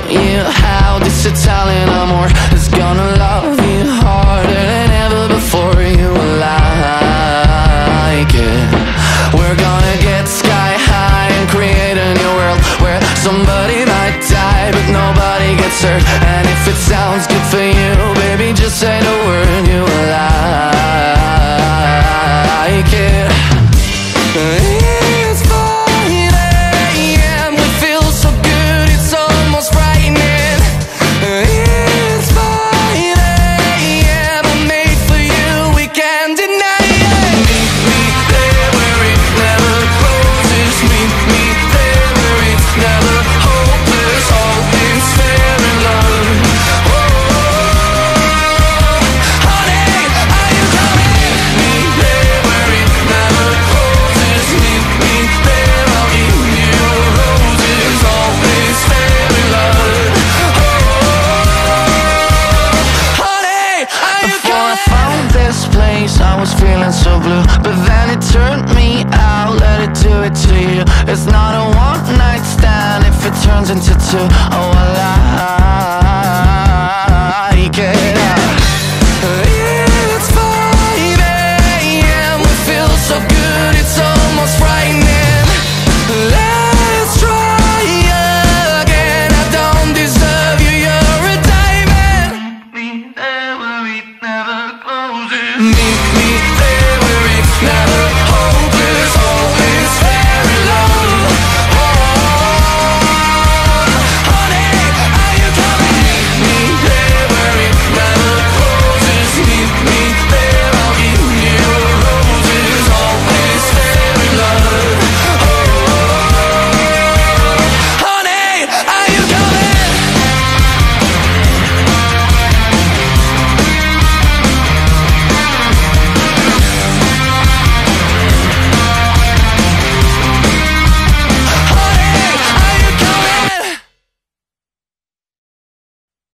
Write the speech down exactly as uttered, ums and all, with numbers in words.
you how this Italian amor is gonna love you harder than ever before. You will like it. We're gonna get sky high and create a new world where somebody might die but nobody gets hurt. And if it sounds good for you, baby, just say the word. You will like it. It's five a m We feel so good, it's almost frightening. It's five a m I'm made for you, we can't deny it. Meet me there where it never closes. Meet me there where it's never hopeless. All is fair in love. Oh, honey, are you coming? Meet me there where it never closes. Meet me there, I'll give you roses. All is fair in love. Oh, honey, are you coming? Before I found this place, I was feeling so blue, but then it turned me out. Let it do it to you. It's not a one night stand if it turns into two. I